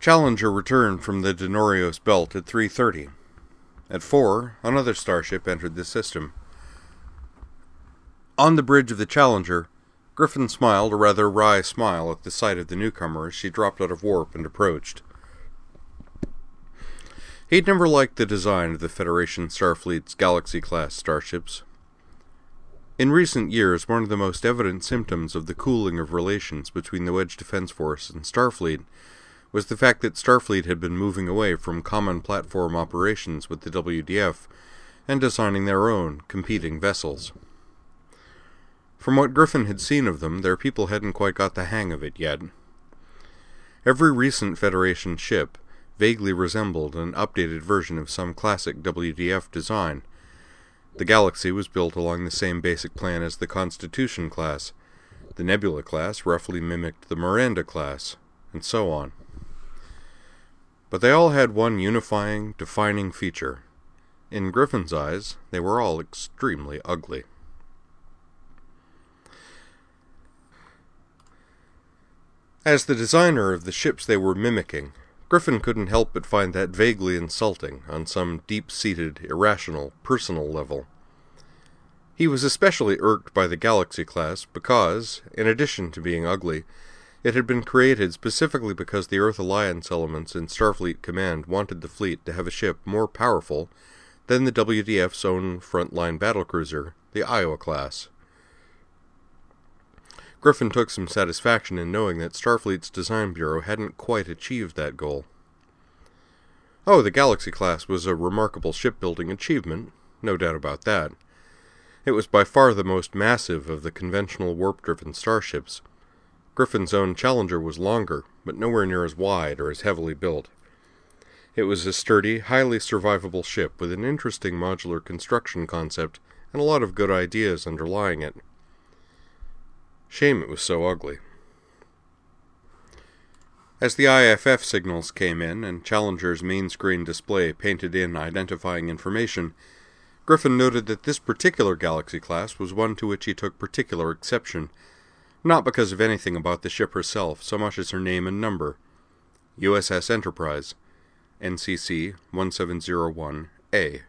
Challenger returned from the Denorios belt at 3:30. At 4, another starship entered the system. On the bridge of the Challenger, Griffin smiled a rather wry smile at the sight of the newcomer as she dropped out of warp and approached. He'd never liked the design of the Federation Starfleet's Galaxy-class starships. In recent years, one of the most evident symptoms of the cooling of relations between the Wedge Defense Force and Starfleet was the fact that Starfleet had been moving away from common platform operations with the WDF and designing their own, competing vessels. From what Griffin had seen of them, their people hadn't quite got the hang of it yet. Every recent Federation ship vaguely resembled an updated version of some classic WDF design. The Galaxy was built along the same basic plan as the Constitution class. The Nebula class roughly mimicked the Miranda class, and so on. But they all had one unifying, defining feature. In Griffin's eyes, they were all extremely ugly. As the designer of the ships they were mimicking, Griffin couldn't help but find that vaguely insulting on some deep-seated, irrational, personal level. He was especially irked by the Galaxy class because, in addition to being ugly, it had been created specifically because the Earth Alliance elements in Starfleet Command wanted the fleet to have a ship more powerful than the WDF's own frontline battlecruiser, the Iowa class. Griffin took some satisfaction in knowing that Starfleet's Design Bureau hadn't quite achieved that goal. Oh, the Galaxy class was a remarkable shipbuilding achievement, no doubt about that. It was by far the most massive of the conventional warp-driven starships. Griffin's own Challenger was longer, but nowhere near as wide or as heavily built. It was a sturdy, highly survivable ship with an interesting modular construction concept and a lot of good ideas underlying it. Shame it was so ugly. As the IFF signals came in and Challenger's main screen display painted in identifying information, Griffin noted that this particular Galaxy class was one to which he took particular exception, not because of anything about the ship herself so much as her name and number. USS Enterprise, NCC 1701A.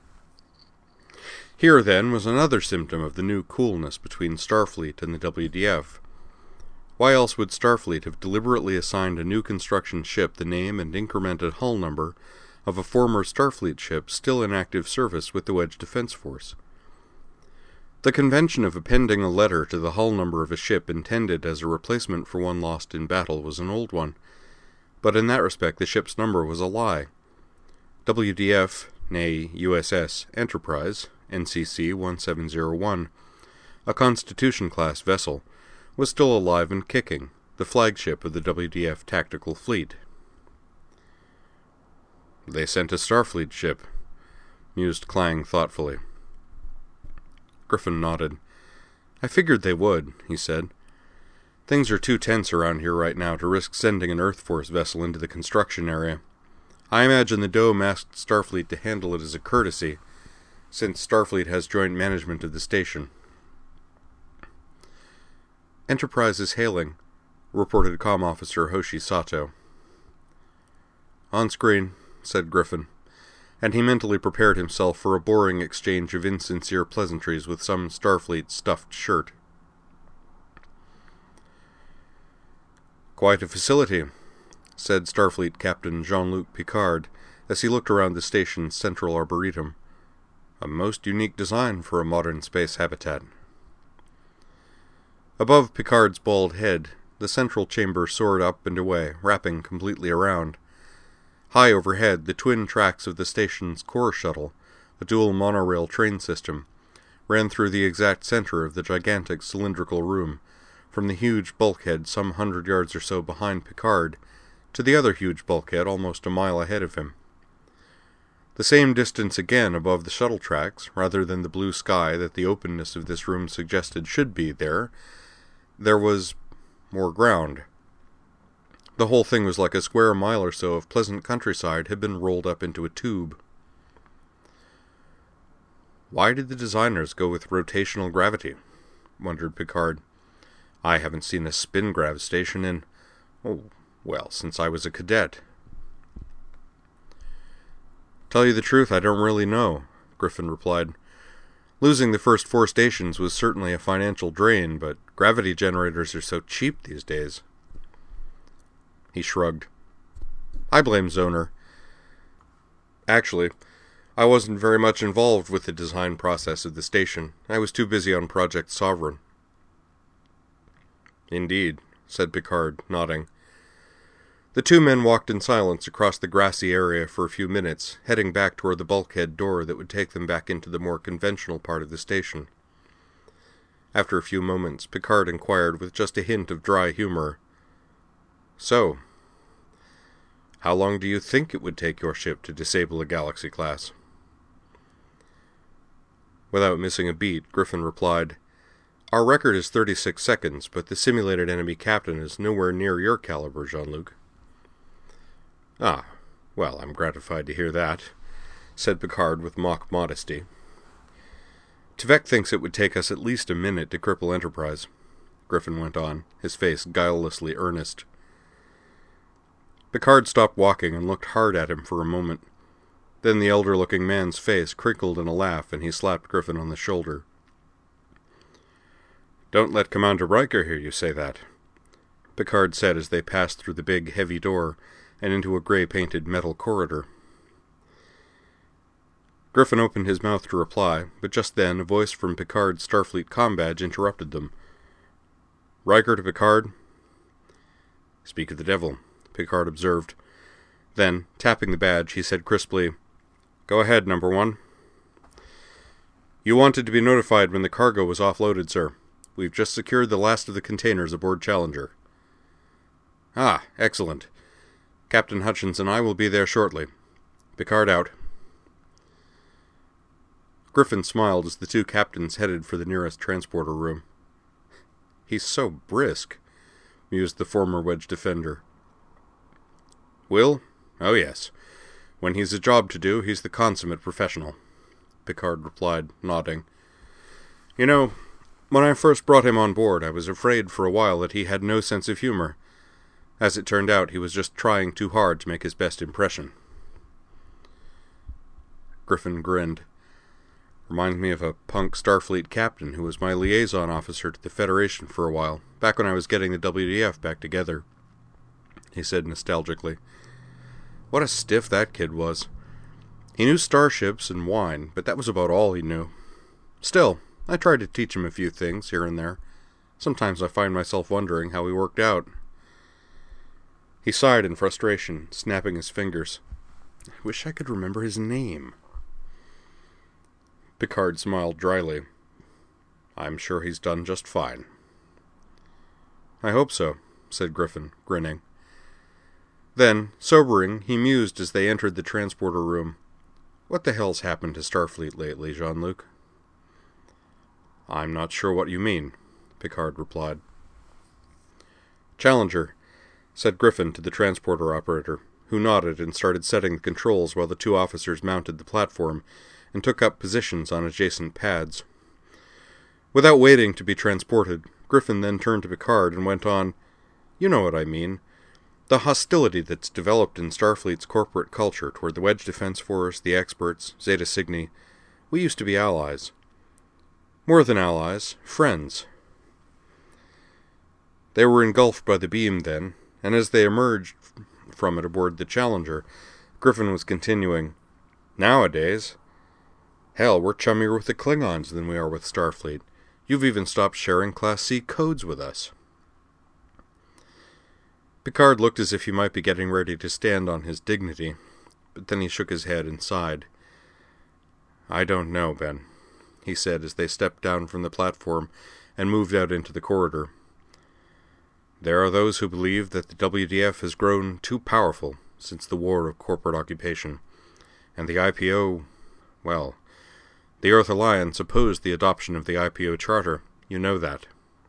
Here, then, was another symptom of the new coolness between Starfleet and the WDF. Why else would Starfleet have deliberately assigned a new construction ship the name and incremented hull number of a former Starfleet ship still in active service with the Wedge Defense Force? The convention of appending a letter to the hull number of a ship intended as a replacement for one lost in battle was an old one, but in that respect the ship's number was a lie. WDF, nay USS Enterprise, NCC 1701, a Constitution-class vessel, was still alive and kicking, the flagship of the WDF tactical fleet. "They sent a Starfleet ship," mused Klang thoughtfully. Griffin nodded. "I figured they would," he said. "Things are too tense around here right now to risk sending an Earth Force vessel into the construction area. I imagine the Dome asked Starfleet to handle it as a courtesy, since Starfleet has joint management of the station." "Enterprise is hailing," reported comm officer Hoshi Sato. "On screen," said Griffin, and he mentally prepared himself for a boring exchange of insincere pleasantries with some Starfleet stuffed shirt. "Quite a facility," said Starfleet Captain Jean-Luc Picard as he looked around the station's central arboretum. "A most unique design for a modern space habitat." Above Picard's bald head, the central chamber soared up and away, wrapping completely around. High overhead, the twin tracks of the station's core shuttle, a dual monorail train system, ran through the exact center of the gigantic cylindrical room, from the huge bulkhead some 100 yards or so behind Picard, to the other huge bulkhead almost a mile ahead of him. The same distance again above the shuttle tracks, rather than the blue sky that the openness of this room suggested should be there was more ground. The whole thing was like a square mile or so of pleasant countryside had been rolled up into a tube. "Why did the designers go with rotational gravity?" wondered Picard. "I haven't seen a spin grav station in, since I was a cadet, Tell you the truth, I don't really know, Griffin replied. Losing the first 4 stations was certainly a financial drain, but gravity generators are so cheap these days. He shrugged. I blame Zoner. Actually, I wasn't very much involved with the design process of the station. I was too busy on Project Sovereign. Indeed, said Picard, nodding. The 2 men walked in silence across the grassy area for a few minutes, heading back toward the bulkhead door that would take them back into the more conventional part of the station. After a few moments, Picard inquired with just a hint of dry humor, So, how long do you think it would take your ship to disable a Galaxy class? Without missing a beat, Griffin replied, Our record is 36 seconds, but the simulated enemy captain is nowhere near your caliber, Jean-Luc. Ah, well, I'm gratified to hear that, said Picard with mock modesty. Tuvek thinks it would take us at least a minute to cripple Enterprise, Griffin went on, his face guilelessly earnest. Picard stopped walking and looked hard at him for a moment. Then the elder-looking man's face crinkled in a laugh, and he slapped Griffin on the shoulder. Don't let Commander Riker hear you say that, Picard said as they passed through the big, heavy door and into a gray-painted metal corridor. Griffin opened his mouth to reply, but just then a voice from Picard's Starfleet comm badge interrupted them. Riker to Picard. Speak of the devil, Picard observed. Then, tapping the badge, he said crisply, Go ahead, number 1. You wanted to be notified when the cargo was offloaded, sir. We've just secured the last of the containers aboard Challenger. Ah, excellent. Captain Hutchins and I will be there shortly. Picard out. Griffin smiled as the 2 captains headed for the nearest transporter room. He's so brisk, mused the former Wedge defender. Will? Oh yes. When he's a job to do, he's the consummate professional, Picard replied, nodding. You know, when I first brought him on board, I was afraid for a while that he had no sense of humor. As it turned out, he was just trying too hard to make his best impression. Griffin grinned. Reminds me of a punk Starfleet captain who was my liaison officer to the Federation for a while, back when I was getting the WDF back together, he said nostalgically. What a stiff that kid was. He knew starships and wine, but that was about all he knew. Still, I tried to teach him a few things here and there. Sometimes I find myself wondering how he worked out. He sighed in frustration, snapping his fingers. I wish I could remember his name. Picard smiled dryly. I'm sure he's done just fine. I hope so, said Griffin, grinning. Then, sobering, he mused as they entered the transporter room. What the hell's happened to Starfleet lately, Jean-Luc? I'm not sure what you mean, Picard replied. Challenger, said Griffin to the transporter operator, who nodded and started setting the controls while the 2 officers mounted the platform and took up positions on adjacent pads. Without waiting to be transported, Griffin then turned to Picard and went on, You know what I mean. The hostility that's developed in Starfleet's corporate culture toward the Wedge Defense Force, the experts, Zeta Cygni. We used to be allies. More than allies, friends. They were engulfed by the beam then, and as they emerged from it aboard the Challenger, Griffin was continuing, Nowadays, hell, we're chummier with the Klingons than we are with Starfleet. You've even stopped sharing Class C codes with us. Picard looked as if he might be getting ready to stand on his dignity, but then he shook his head and sighed. I don't know, Ben, he said as they stepped down from the platform and moved out into the corridor. There are those who believe that the WDF has grown too powerful since the war of corporate occupation, and the IPO, well, the Earth Alliance opposed the adoption of the IPO Charter. You know that.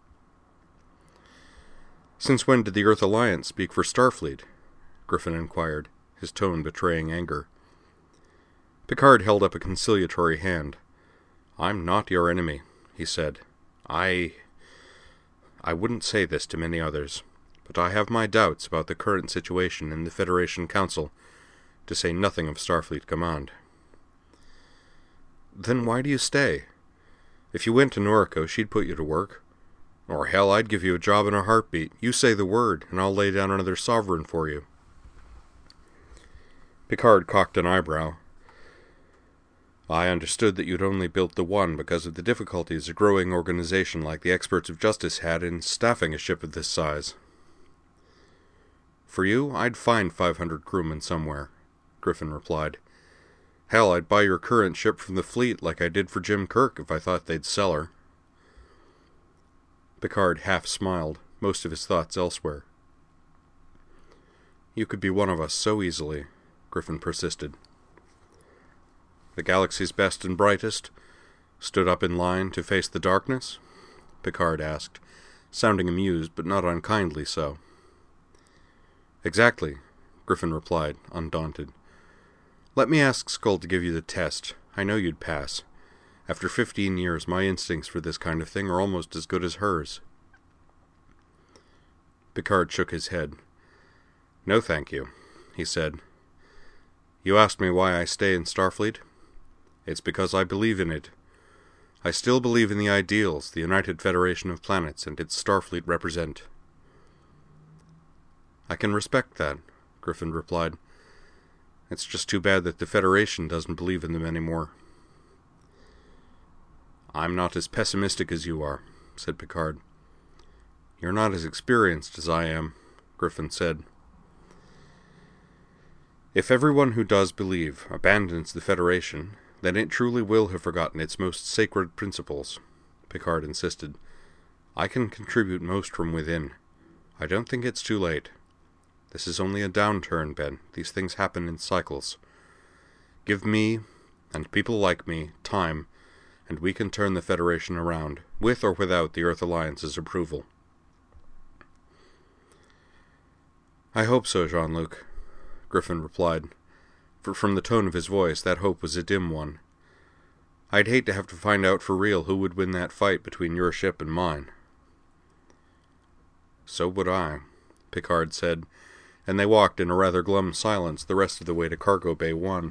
Since when did the Earth Alliance speak for Starfleet? Griffin inquired, his tone betraying anger. Picard held up a conciliatory hand. I'm not your enemy, he said. I wouldn't say this to many others, but I have my doubts about the current situation in the Federation Council. to say nothing of Starfleet Command. Then why do you stay? If you went to Noriko, she'd put you to work. Or hell, I'd give you a job in a heartbeat. You say the word, and I'll lay down another sovereign for you. Picard cocked an eyebrow. I understood that you'd only built the one because of the difficulties a growing organization like the Experts of Justice had in staffing a ship of this size. For you, I'd find 500 crewmen somewhere, Griffin replied. Hell, I'd buy your current ship from the fleet like I did for Jim Kirk if I thought they'd sell her. Picard half smiled, most of his thoughts elsewhere. You could be one of us so easily, Griffin persisted. The galaxy's best and brightest stood up in line to face the darkness? Picard asked, sounding amused but not unkindly so. Exactly, Griffin replied, undaunted. Let me ask Skull to give you the test. I know you'd pass. After 15 years, my instincts for this kind of thing are almost as good as hers. Picard shook his head. No, thank you, he said. You asked me why I stay in Starfleet? It's because I believe in it. I still believe in the ideals the United Federation of Planets and its Starfleet represent. I can respect that, Griffin replied. It's just too bad that the Federation doesn't believe in them anymore. I'm not as pessimistic as you are, said Picard. You're not as experienced as I am, Griffin said. If everyone who does believe abandons the Federation, then it truly will have forgotten its most sacred principles, Picard insisted. I can contribute most from within. I don't think it's too late. This is only a downturn, Ben. These things happen in cycles. Give me, and people like me, time, and we can turn the Federation around, with or without the Earth Alliance's approval. I hope so, Jean-Luc, Griffin replied. For from the tone of his voice, that hope was a dim one. I'd hate to have to find out for real who would win that fight between your ship and mine. So would I, Picard said, and they walked in a rather glum silence the rest of the way to Cargo Bay 1.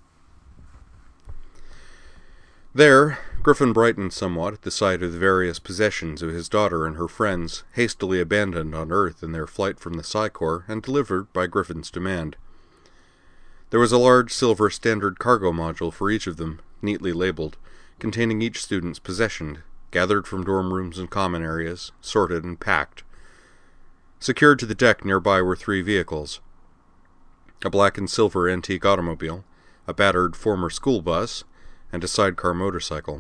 There, Griffin brightened somewhat at the sight of the various possessions of his daughter and her friends, hastily abandoned on Earth in their flight from the Psi Corps and delivered by Griffin's demand. There was a large silver standard cargo module for each of them, neatly labeled, containing each student's possession, gathered from dorm rooms and common areas, sorted and packed. Secured to the deck nearby were 3 vehicles: a black and silver antique automobile, a battered former school bus, and a sidecar motorcycle.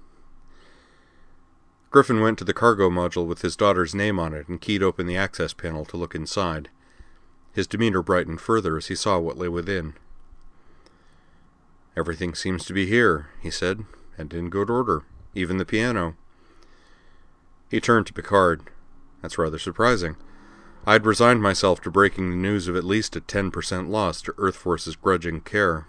Griffin went to the cargo module with his daughter's name on it and keyed open the access panel to look inside. His demeanor brightened further as he saw what lay within. Everything seems to be here, he said, and in good order, even the piano. He turned to Picard. That's rather surprising. I'd resigned myself to breaking the news of at least a 10% loss to Earth Force's grudging care.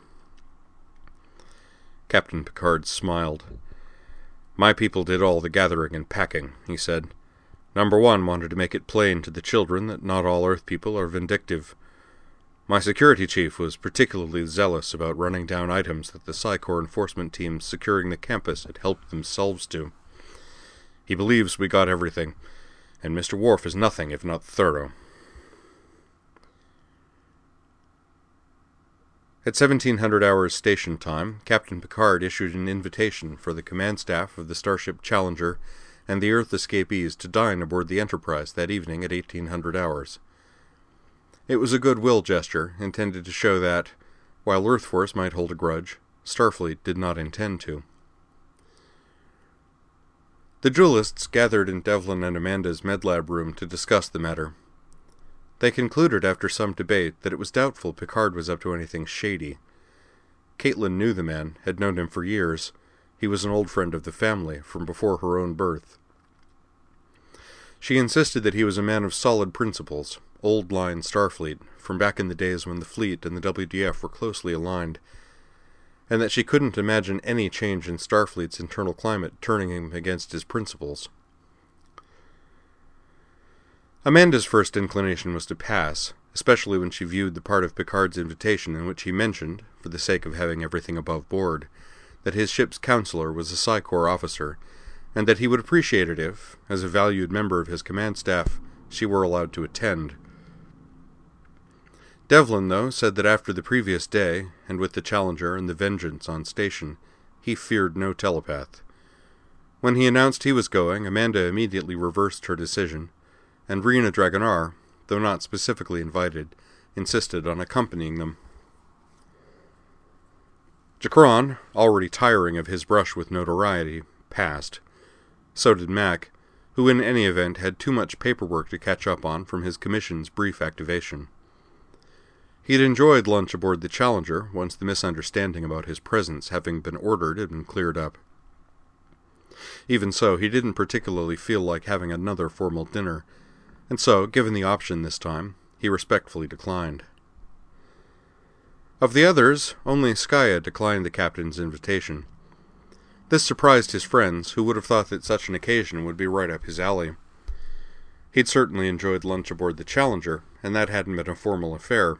Captain Picard smiled. My people did all the gathering and packing, he said. Number 1 wanted to make it plain to the children that not all Earth people are vindictive. My security chief was particularly zealous about running down items that the Psi Corps enforcement teams securing the campus had helped themselves to. He believes we got everything, and Mr. Worf is nothing if not thorough. At 1700 hours station time, Captain Picard issued an invitation for the command staff of the starship Challenger and the Earth escapees to dine aboard the Enterprise that evening at 1800 hours. It was a goodwill gesture, intended to show that, while Earth Force might hold a grudge, Starfleet did not intend to. The duelists gathered in Devlin and Amanda's medlab room to discuss the matter. They concluded after some debate that it was doubtful Picard was up to anything shady. Caitlin knew the man, had known him for years. He was an old friend of the family, from before her own birth. She insisted that he was a man of solid principles, old-line Starfleet, from back in the days when the fleet and the WDF were closely aligned, and that she couldn't imagine any change in Starfleet's internal climate turning him against his principles. Amanda's first inclination was to pass, especially when she viewed the part of Picard's invitation in which he mentioned, for the sake of having everything above board, that his ship's counselor was a Psi Corps officer, and that he would appreciate it if, as a valued member of his command staff, she were allowed to attend. Devlin, though, said that after the previous day, and with the Challenger and the Vengeance on station, he feared no telepath. When he announced he was going, Amanda immediately reversed her decision, and Rena Dragonar, though not specifically invited, insisted on accompanying them. Jakron, already tiring of his brush with notoriety, passed. So did Mac, who in any event had too much paperwork to catch up on from his commission's brief activation. He had enjoyed lunch aboard the Challenger, once the misunderstanding about his presence having been ordered had been cleared up. Even so, he didn't particularly feel like having another formal dinner, and so, given the option this time, he respectfully declined. Of the others, only Skaya declined the captain's invitation. This surprised his friends, who would have thought that such an occasion would be right up his alley. He'd certainly enjoyed lunch aboard the Challenger, and that hadn't been a formal affair.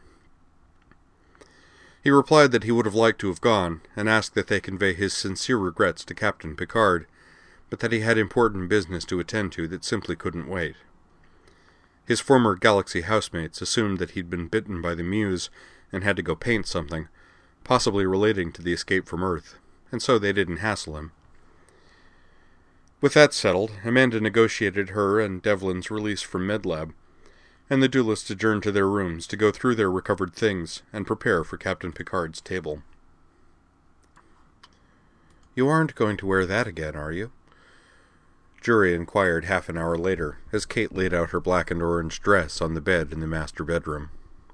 He replied that he would have liked to have gone, and asked that they convey his sincere regrets to Captain Picard, but that he had important business to attend to that simply couldn't wait. His former Galaxy housemates assumed that he'd been bitten by the Muse and had to go paint something, possibly relating to the escape from Earth, and so they didn't hassle him. With that settled, Amanda negotiated her and Devlin's release from MedLab, and the duelists adjourned to their rooms to go through their recovered things and prepare for Captain Picard's table. "You aren't going to wear that again, are you?" Jury inquired half an hour later, as Kate laid out her black and orange dress on the bed in the master bedroom.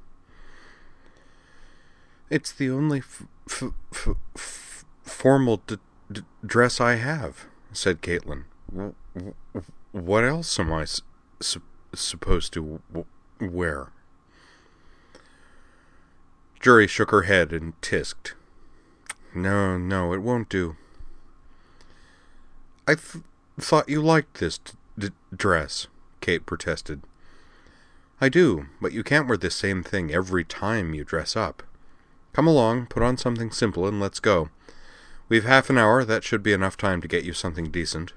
"It's the only formal dress I have," said Caitlin. "What else am I supposed to wear?" Jury shook her head and tisked. No, it won't do." "I thought you liked this dress," Kate protested. "I do, but you can't wear the same thing every time you dress up. Come along, put on something simple, and let's go. We've half an hour, that should be enough time to get you something decent."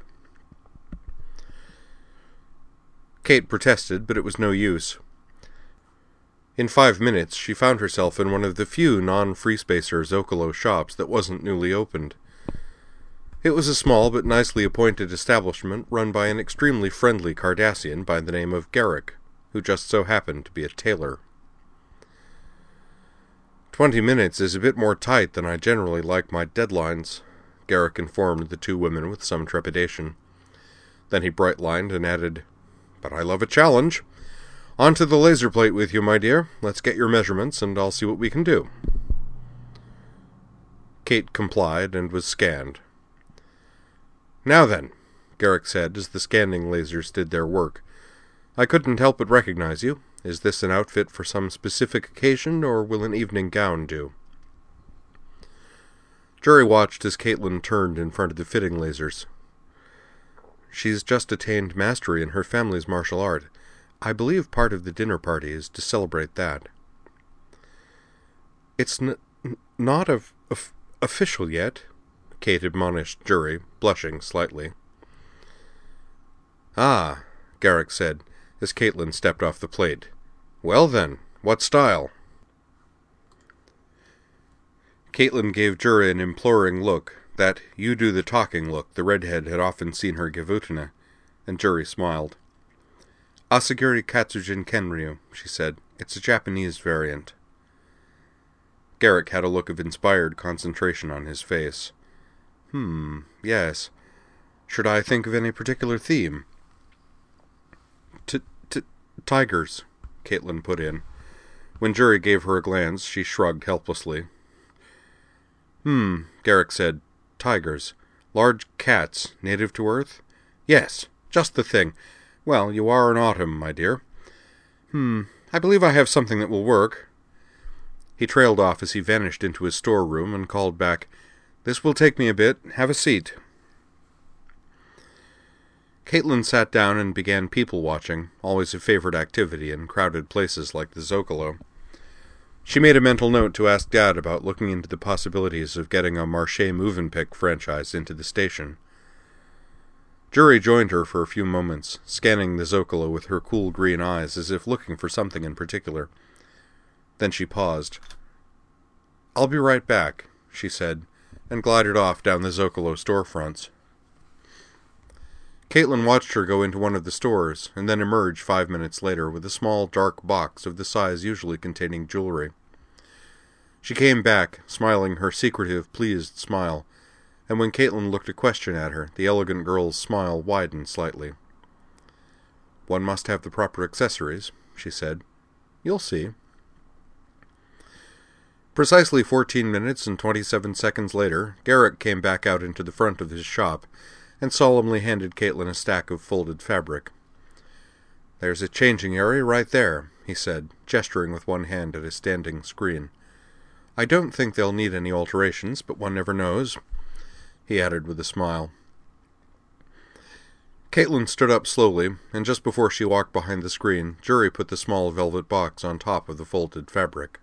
Kate protested, but it was no use. In 5 minutes, she found herself in one of the few non-Freespacer Zocalo shops that wasn't newly opened. It was a small but nicely appointed establishment run by an extremely friendly Cardassian by the name of Garrick, who just so happened to be a tailor. 20 minutes is a bit more tight than I generally like my deadlines, Garrick informed the two women with some trepidation. Then he bright-lined and added, "But I love a challenge. On to the laser plate with you, my dear. Let's get your measurements, and I'll see what we can do." Kate complied and was scanned. "Now then," Garrick said as the scanning lasers did their work, "I couldn't help but recognize you. Is this an outfit for some specific occasion, or will an evening gown do?" Jury watched as Caitlin turned in front of the fitting lasers. "She's just attained mastery in her family's martial art. I believe part of the dinner party is to celebrate that." "It's not official yet," Kate admonished Jury, blushing slightly. "Ah," Garrick said, as Caitlin stepped off the plate. "Well then, what style?" Caitlin gave Jury an imploring look, that you-do-the-talking look the redhead had often seen her give Utena, and Jury smiled. "Asagiri Katsujin Kenryu," she said. "It's a Japanese variant." Garrick had a look of inspired concentration on his face. Yes. Should I think of any particular theme?" Tigers," Caitlin put in. When Jury gave her a glance, she shrugged helplessly. Garrick said. "Tigers. Large cats, native to Earth? Yes, just the thing. Well, you are in autumn, my dear. I believe I have something that will work." He trailed off as he vanished into his storeroom and called back, "This will take me a bit. Have a seat." Caitlin sat down and began people-watching, always a favorite activity in crowded places like the Zocalo. She made a mental note to ask Dad about looking into the possibilities of getting a Marché Movenpick franchise into the station. Jury joined her for a few moments, scanning the Zocalo with her cool green eyes as if looking for something in particular. Then she paused. "I'll be right back," she said, and glided off down the Zocalo storefronts. Caitlin watched her go into one of the stores, and then emerge 5 minutes later with a small, dark box of the size usually containing jewelry. She came back, smiling her secretive, pleased smile, and when Caitlin looked a question at her, the elegant girl's smile widened slightly. "One must have the proper accessories," she said. "You'll see." Precisely 14 minutes and 27 seconds later, Garrick came back out into the front of his shop, and solemnly handed Caitlin a stack of folded fabric. "There's a changing area right there," he said, gesturing with one hand at a standing screen. "I don't think they'll need any alterations, but one never knows," he added with a smile. Caitlin stood up slowly, and just before she walked behind the screen, Jury put the small velvet box on top of the folded fabric.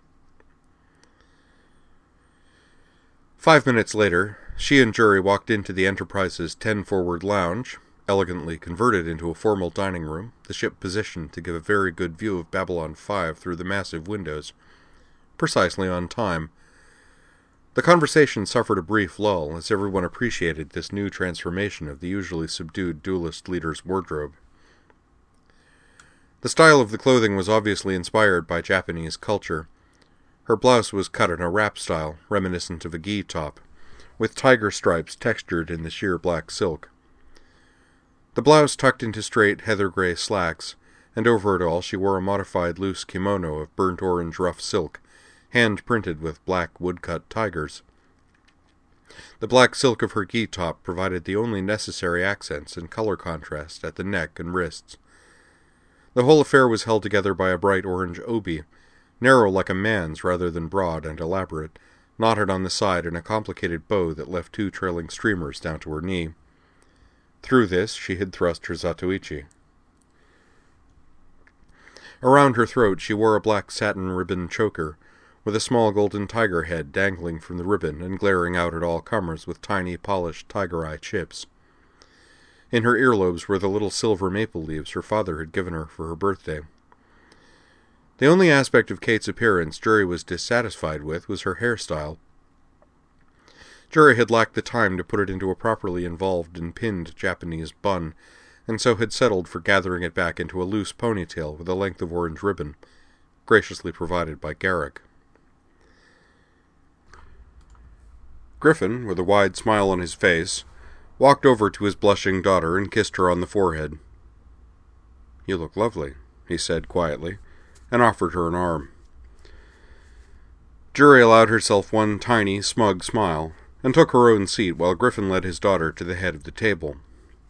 5 minutes later, she and Jury walked into the Enterprise's 10 Forward Lounge, elegantly converted into a formal dining room, the ship positioned to give a very good view of Babylon 5 through the massive windows. Precisely on time. The conversation suffered a brief lull as everyone appreciated this new transformation of the usually subdued duelist leader's wardrobe. The style of the clothing was obviously inspired by Japanese culture. Her blouse was cut in a wrap style, reminiscent of a gi top, with tiger stripes textured in the sheer black silk. The blouse tucked into straight heather-gray slacks, and over it all she wore a modified loose kimono of burnt orange rough silk, hand-printed with black woodcut tigers. The black silk of her gi top provided the only necessary accents and color contrast at the neck and wrists. The whole affair was held together by a bright orange obi, narrow like a man's rather than broad and elaborate, knotted on the side in a complicated bow that left 2 trailing streamers down to her knee. Through this she had thrust her zatoichi. Around her throat she wore a black satin ribbon choker, with a small golden tiger head dangling from the ribbon and glaring out at all comers with tiny polished tiger-eye chips. In her earlobes were the little silver maple leaves her father had given her for her birthday. The only aspect of Kate's appearance Jury was dissatisfied with was her hairstyle. Jury had lacked the time to put it into a properly involved and pinned Japanese bun, and so had settled for gathering it back into a loose ponytail with a length of orange ribbon, graciously provided by Garrick. Griffin, with a wide smile on his face, walked over to his blushing daughter and kissed her on the forehead. "You look lovely," he said quietly, and offered her an arm. Jury allowed herself one tiny, smug smile, and took her own seat while Griffin led his daughter to the head of the table.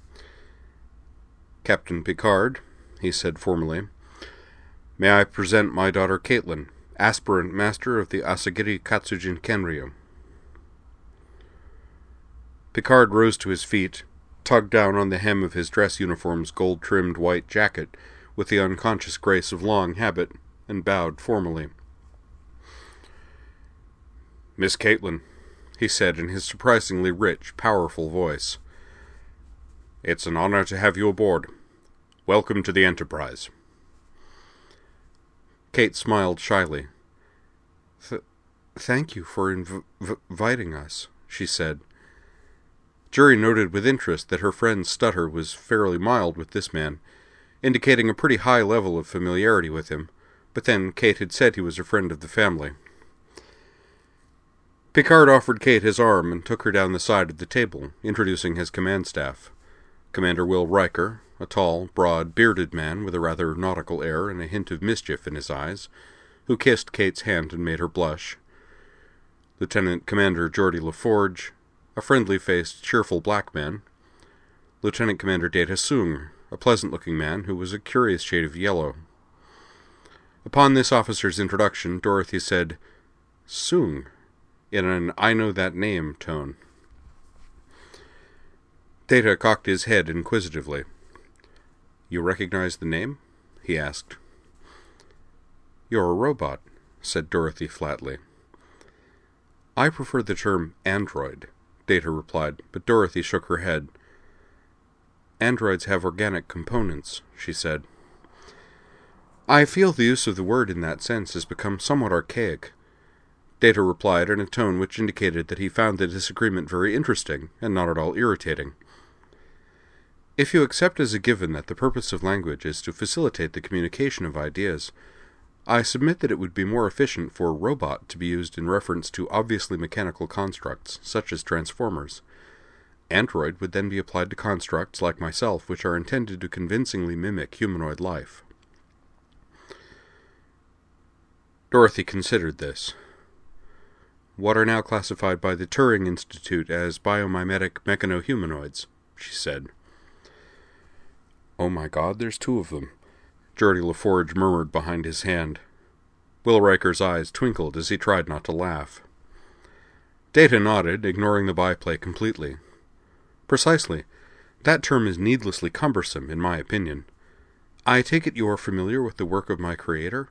"Captain Picard," he said formally, "may I present my daughter Caitlin, aspirant master of the Asagiri Katsujin Kenryo." Picard rose to his feet, tugged down on the hem of his dress uniform's gold-trimmed white jacket with the unconscious grace of long habit, and bowed formally. "Miss Caitlin," he said in his surprisingly rich, powerful voice, "it's an honor to have you aboard. Welcome to the Enterprise." Kate smiled shyly. Thank you for inviting us," she said. Jury noted with interest that her friend's stutter was fairly mild with this man, indicating a pretty high level of familiarity with him, but then Kate had said he was a friend of the family. Picard offered Kate his arm and took her down the side of the table, introducing his command staff. Commander Will Riker, a tall, broad, bearded man with a rather nautical air and a hint of mischief in his eyes, who kissed Kate's hand and made her blush. Lieutenant Commander Geordi LaForge, a friendly-faced, cheerful black man. Lieutenant Commander Data Soong, a pleasant-looking man who was a curious shade of yellow. Upon this officer's introduction, Dorothy said, "Soong," in an I-know-that-name tone. Data cocked his head inquisitively. You recognize the name? He asked. You're a robot, said Dorothy flatly. I prefer the term android, Data replied, but Dorothy shook her head. Androids have organic components, she said. I feel the use of the word in that sense has become somewhat archaic. Data replied in a tone which indicated that he found the disagreement very interesting and not at all irritating. If you accept as a given that the purpose of language is to facilitate the communication of ideas, I submit that it would be more efficient for robot to be used in reference to obviously mechanical constructs, such as transformers. Android would then be applied to constructs like myself which are intended to convincingly mimic humanoid life. Dorothy considered this. What are now classified by the Turing Institute as biomimetic mechanohumanoids, she said. Oh my God, there's 2 of them, Geordie LaForge murmured behind his hand. Will Riker's eyes twinkled as he tried not to laugh. Data nodded, ignoring the byplay completely. Precisely. That term is needlessly cumbersome, in my opinion. I take it you are familiar with the work of my creator?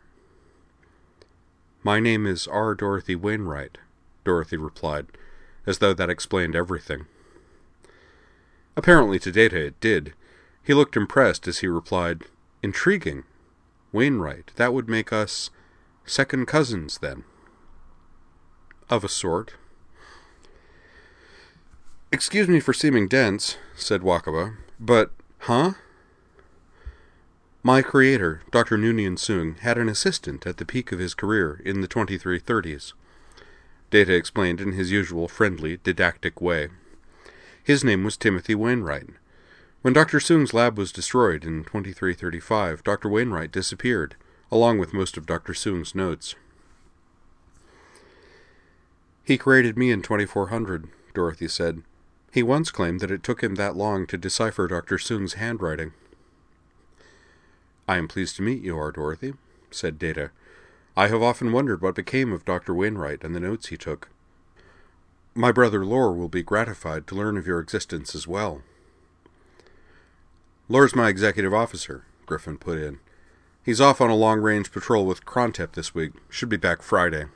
My name is R. Dorothy Wainwright, Dorothy replied, as though that explained everything. Apparently to Data it did. He looked impressed as he replied, Intriguing. Wainwright, that would make us second cousins, then. Of a sort. Excuse me for seeming dense, said Wakaba, but, huh? My creator, Dr. Noonien Soong, had an assistant at the peak of his career in the 2330s. Data explained in his usual friendly, didactic way. His name was Timothy Wainwright. When Dr. Soong's lab was destroyed in 2335, Dr. Wainwright disappeared, along with most of Dr. Soong's notes. He created me in 2400, Dorothy said. He once claimed that it took him that long to decipher Dr. Soong's handwriting. I am pleased to meet you, R. Dorothy, said Data. I have often wondered what became of Dr. Wainwright and the notes he took. My brother Lore will be gratified to learn of your existence as well. Lore's my executive officer, Griffin put in. He's off on a long-range patrol with Krontep this week. Should be back Friday.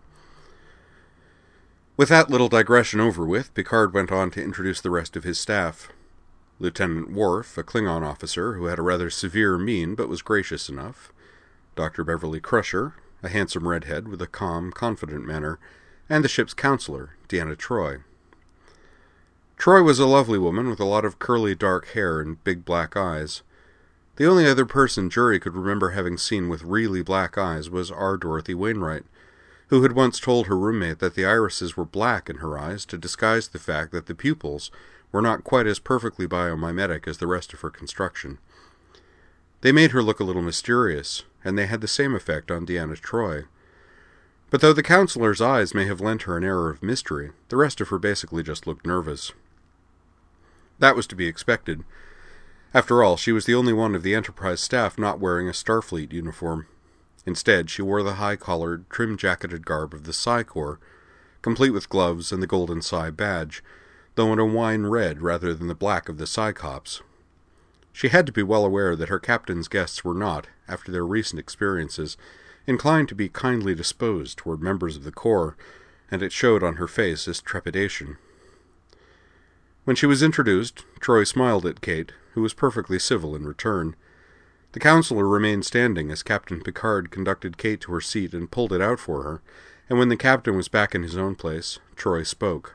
With that little digression over with, Picard went on to introduce the rest of his staff. Lieutenant Worf, a Klingon officer who had a rather severe mien but was gracious enough. Dr. Beverly Crusher, a handsome redhead with a calm, confident manner, and the ship's counselor, Deanna Troi. Troi was a lovely woman with a lot of curly dark hair and big black eyes. The only other person Jury could remember having seen with really black eyes was R. Dorothy Wainwright, who had once told her roommate that the irises were black in her eyes to disguise the fact that the pupils were not quite as perfectly biomimetic as the rest of her construction. They made her look a little mysterious, and they had the same effect on Deanna Troi. But though the counselor's eyes may have lent her an air of mystery, the rest of her basically just looked nervous. That was to be expected. After all, she was the only one of the Enterprise staff not wearing a Starfleet uniform. Instead, she wore the high-collared, trim-jacketed garb of the Psi Corps, complete with gloves and the golden Psi badge, though in a wine red rather than the black of the Psychops. She had to be well aware that her captain's guests were not, after their recent experiences, inclined to be kindly disposed toward members of the Corps, and it showed on her face as trepidation. When she was introduced, Troi smiled at Kate, who was perfectly civil in return. The counselor remained standing as Captain Picard conducted Kate to her seat and pulled it out for her, and when the captain was back in his own place, Troi spoke.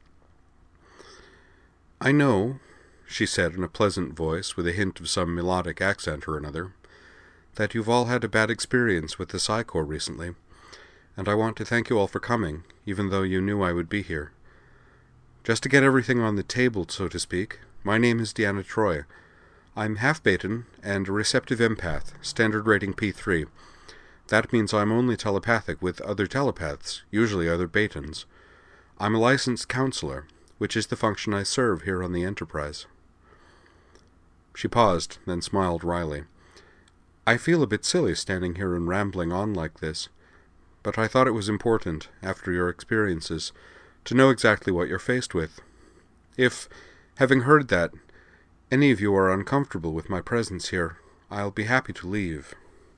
I know, she said in a pleasant voice with a hint of some melodic accent or another, that you've all had a bad experience with the Psi Corps recently, and I want to thank you all for coming, even though you knew I would be here. Just to get everything on the table, so to speak, my name is Deanna Troi. I'm half-Baton and a receptive empath, standard rating P3. That means I'm only telepathic with other telepaths, usually other Batons. I'm a licensed counselor, which is the function I serve here on the Enterprise. She paused, then smiled wryly. I feel a bit silly standing here and rambling on like this, but I thought it was important, after your experiences, to know exactly what you're faced with. If, having heard that, any of you are uncomfortable with my presence here, I'll be happy to leave."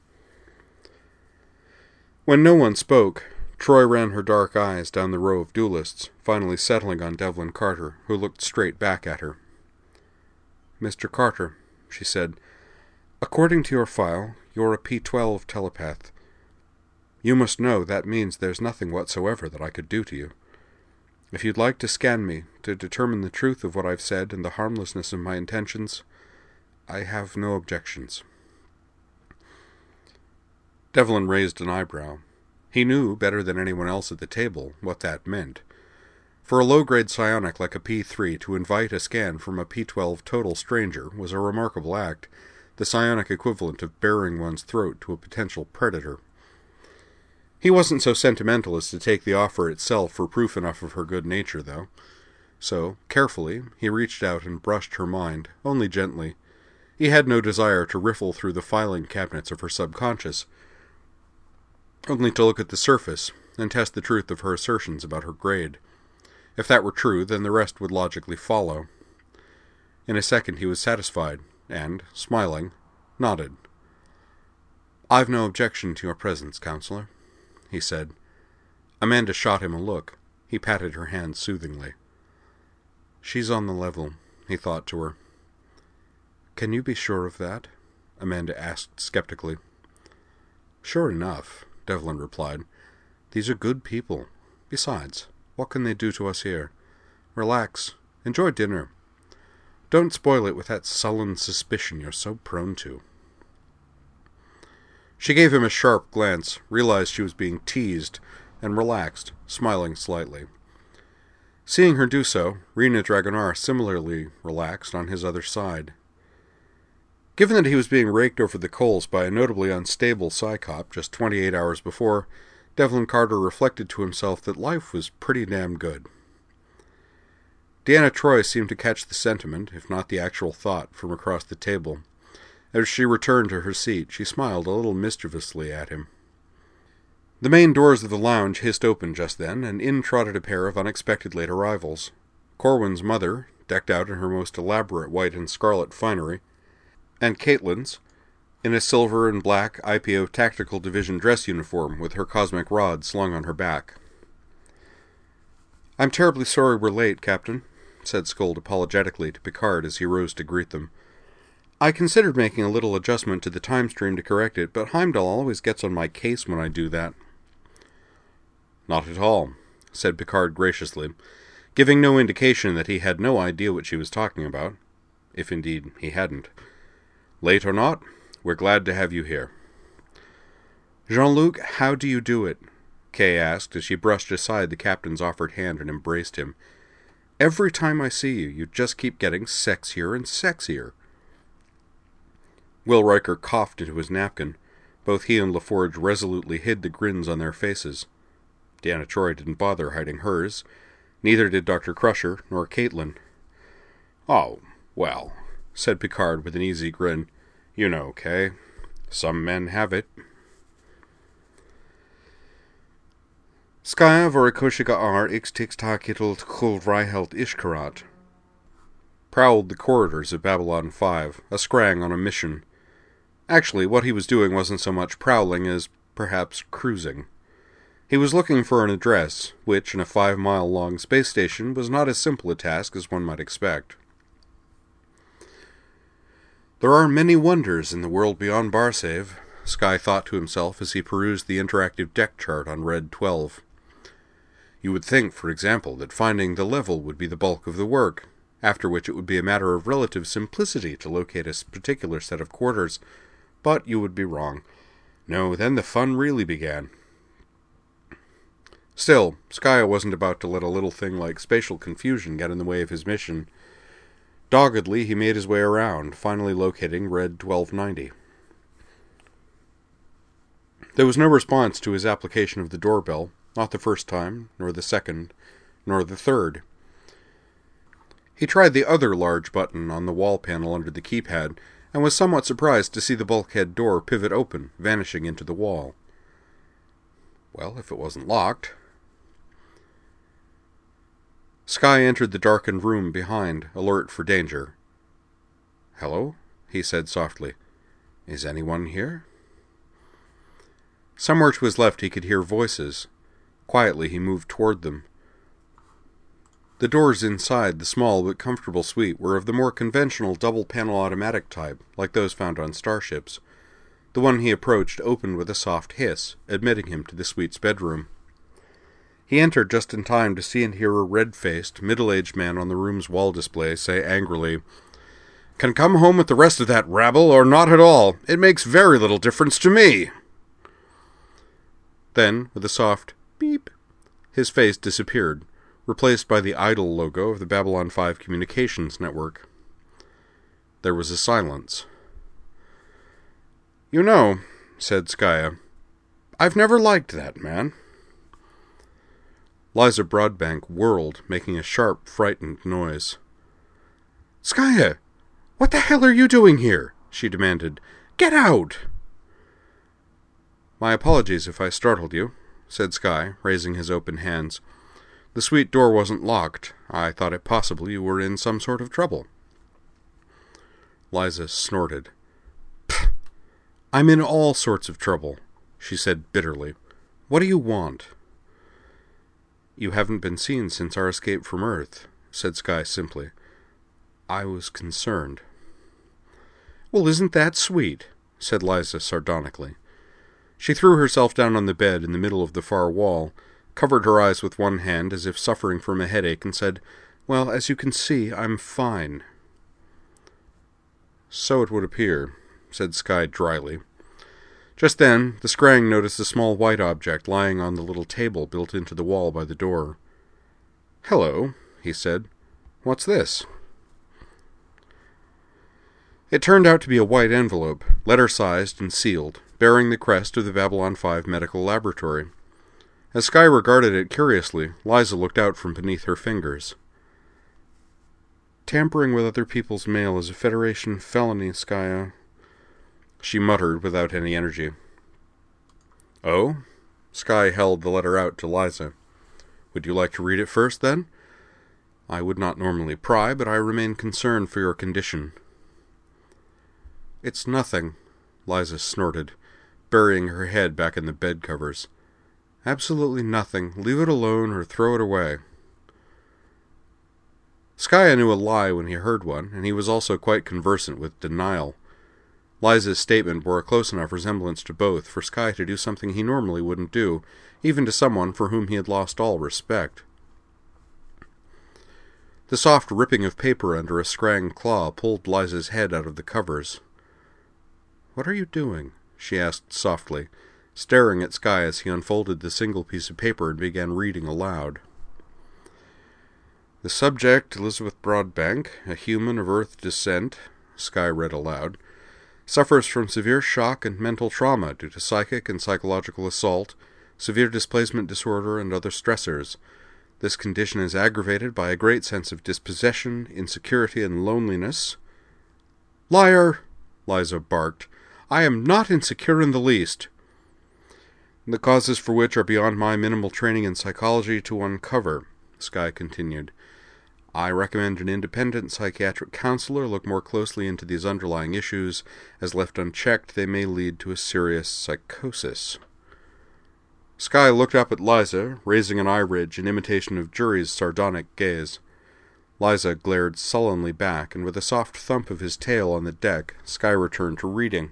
When no one spoke, Troy ran her dark eyes down the row of duelists, finally settling on Devlin Carter, who looked straight back at her. "Mr. Carter," she said, "according to your file, you're a P-12 telepath. You must know that means there's nothing whatsoever that I could do to you. If you'd like to scan me to determine the truth of what I've said and the harmlessness of my intentions, I have no objections." Devlin raised an eyebrow. He knew, better than anyone else at the table, what that meant. For a low-grade psionic like a P-3 to invite a scan from a P-12 total stranger was a remarkable act, the psionic equivalent of baring one's throat to a potential predator. He wasn't so sentimental as to take the offer itself for proof enough of her good nature, though. So, carefully, he reached out and brushed her mind, only gently. He had no desire to riffle through the filing cabinets of her subconscious, only to look at the surface and test the truth of her assertions about her grade. If that were true, then the rest would logically follow. In a second he was satisfied, and, smiling, nodded. "I've no objection to your presence, Counselor," he said. Amanda shot him a look. He patted her hand soothingly. "She's on the level," he thought to her. "Can you be sure of that?" Amanda asked skeptically. "Sure enough," Devlin replied. "These are good people. Besides, what can they do to us here? Relax. Enjoy dinner. Don't spoil it with that sullen suspicion you're so prone to." She gave him a sharp glance, realized she was being teased, and relaxed, smiling slightly. Seeing her do so, Rena Dragonar similarly relaxed on his other side. Given that he was being raked over the coals by a notably unstable psychop just 28 hours before, Devlin Carter reflected to himself that life was pretty damn good. Deanna Troi seemed to catch the sentiment, if not the actual thought, from across the table. As she returned to her seat, she smiled a little mischievously at him. The main doors of the lounge hissed open just then, and in trotted a pair of unexpected late arrivals. Corwin's mother, decked out in her most elaborate white and scarlet finery, and Caitlin's, in a silver and black IPO Tactical Division dress uniform with her cosmic rod slung on her back. "I'm terribly sorry we're late, Captain," said Skuld apologetically to Picard as he rose to greet them. "I considered making a little adjustment to the time stream to correct it, but Heimdall always gets on my case when I do that." "Not at all," said Picard graciously, giving no indication that he had no idea what she was talking about, if indeed he hadn't. "Late or not, we're glad to have you here." "Jean-Luc, how do you do it?" Kay asked as she brushed aside the captain's offered hand and embraced him. "Every time I see you, you just keep getting sexier and sexier." Will Riker coughed into his napkin. Both he and LaForge resolutely hid the grins on their faces. Deanna Troi didn't bother hiding hers. Neither did Dr. Crusher nor Caitlin. "Oh, well," said Picard with an easy grin. "You know, Kay. Some men have it." "Skya vorikoshiga ar ixtixtakitult kul rihelt ishkarat," prowled the corridors of Babylon 5, a Scrang on a mission. Actually, what he was doing wasn't so much prowling as, perhaps, cruising. He was looking for an address, which, in a 5-mile-long space station, was not as simple a task as one might expect. "There are many wonders in the world beyond Barsave," Skye thought to himself as he perused the interactive deck chart on Red 12. You would think, for example, that finding the level would be the bulk of the work, after which it would be a matter of relative simplicity to locate a particular set of quarters, but you would be wrong. No, then the fun really began. Still, Skya wasn't about to let a little thing like spatial confusion get in the way of his mission. Doggedly, he made his way around, finally locating Red 1290. There was no response to his application of the doorbell, not the first time, nor the second, nor the third. He tried the other large button on the wall panel under the keypad, and was somewhat surprised to see the bulkhead door pivot open, vanishing into the wall. Well, if it wasn't locked. Skye entered the darkened room behind, alert for danger. "Hello?" he said softly. "Is anyone here?" Somewhere to his left he could hear voices. Quietly he moved toward them. The doors inside the small but comfortable suite were of the more conventional double-panel automatic type, like those found on starships. The one he approached opened with a soft hiss, admitting him to the suite's bedroom. He entered just in time to see and hear a red-faced, middle-aged man on the room's wall display say angrily, "Can come home with the rest of that rabble, or not at all. It makes very little difference to me." Then, with a soft beep, his face disappeared, replaced by the idle logo of the Babylon 5 communications network. There was a silence. "You know," said Skaya, "I've never liked that man." Liza Broadbank whirled, making a sharp, frightened noise. "Skaya, what the hell are you doing here?" she demanded. "Get out!" "My apologies if I startled you," said Sky, raising his open hands. "The suite door wasn't locked. I thought it possible you were in some sort of trouble." Liza snorted. "Pfft! I'm in all sorts of trouble," she said bitterly. "What do you want?" "You haven't been seen since our escape from Earth," said Sky simply. "I was concerned." "Well, isn't that sweet?" said Liza sardonically. She threw herself down on the bed in the middle of the far wall, covered her eyes with one hand as if suffering from a headache, and said, "Well, as you can see, I'm fine." "So it would appear," said Sky dryly. Just then, the Scrang noticed a small white object lying on the little table built into the wall by the door. "Hello," he said. "What's this?" It turned out to be a white envelope, letter-sized and sealed, bearing the crest of the Babylon 5 Medical Laboratory. As Sky regarded it curiously, Liza looked out from beneath her fingers. "Tampering with other people's mail is a Federation felony, Skaya," she muttered without any energy. "Oh?" Sky held the letter out to Liza. "Would you like to read it first, then? I would not normally pry, but I remain concerned for your condition." "It's nothing," Liza snorted, burying her head back in the bed covers. "Absolutely nothing. Leave it alone or throw it away." Skaya knew a lie when he heard one, and he was also quite conversant with denial. Liza's statement bore a close enough resemblance to both for Sky to do something he normally wouldn't do, even to someone for whom he had lost all respect. The soft ripping of paper under a Scrang claw pulled Liza's head out of the covers. "What are you doing?" she asked softly, staring at Sky as he unfolded the single piece of paper and began reading aloud. "The subject, Elizabeth Broadbank, a human of Earth descent," Sky read aloud, "suffers from severe shock and mental trauma due to psychic and psychological assault, severe displacement disorder, and other stressors. This condition is aggravated by a great sense of dispossession, insecurity, and loneliness." "Liar!" Liza barked. "I am not insecure in the least." "The causes for which are beyond my minimal training in psychology to uncover," Sky continued. "I recommend an independent psychiatric counselor look more closely into these underlying issues, as left unchecked they may lead to a serious psychosis." Sky looked up at Liza, raising an eye ridge in imitation of Jury's sardonic gaze. Liza glared sullenly back, and with a soft thump of his tail on the deck, Sky returned to reading.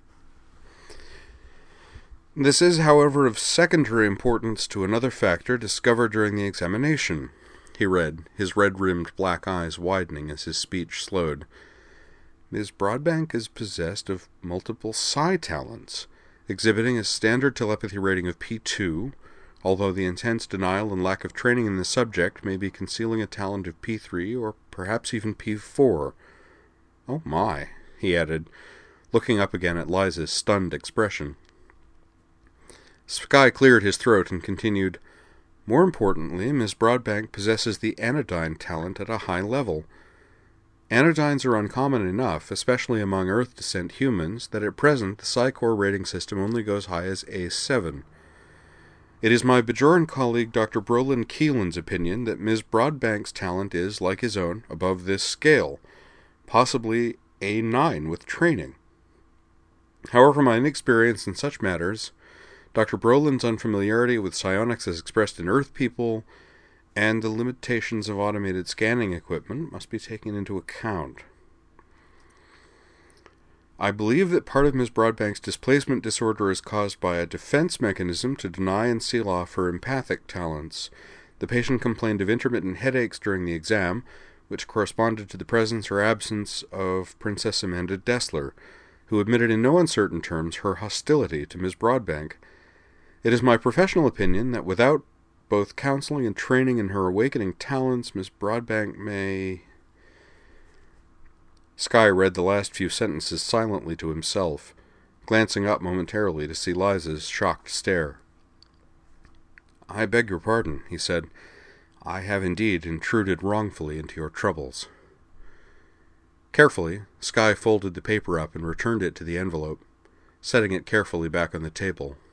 "This is, however, of secondary importance to another factor discovered during the examination," he read, his red-rimmed black eyes widening as his speech slowed. "Ms. Broadbank is possessed of multiple psi talents, exhibiting a standard telepathy rating of P2, although the intense denial and lack of training in the subject may be concealing a talent of P3 or perhaps even P4. Oh my," he added, looking up again at Liza's stunned expression. Sky cleared his throat and continued, "More importantly, Miss Broadbank possesses the anodyne talent at a high level. Anodynes are uncommon enough, especially among Earth descent humans, that at present the Psi-Core rating system only goes high as A7. It is my Bajoran colleague Dr. Brolin Keelan's opinion that Ms. Broadbank's talent is, like his own, above this scale, possibly a 9 with training. However, my inexperience in such matters, Dr. Brolin's unfamiliarity with psionics as expressed in Earth people, and the limitations of automated scanning equipment must be taken into account. I believe that part of Ms. Broadbank's displacement disorder is caused by a defense mechanism to deny and seal off her empathic talents. The patient complained of intermittent headaches during the exam, which corresponded to the presence or absence of Princess Amanda Dessler, who admitted in no uncertain terms her hostility to Ms. Broadbank. It is my professional opinion that without both counseling and training in her awakening talents, Ms. Broadbank may... Sky read the last few sentences silently to himself, glancing up momentarily to see Liza's shocked stare. "I beg your pardon," he said. "I have indeed intruded wrongfully into your troubles." Carefully, Sky folded the paper up and returned it to the envelope, setting it carefully back on the table.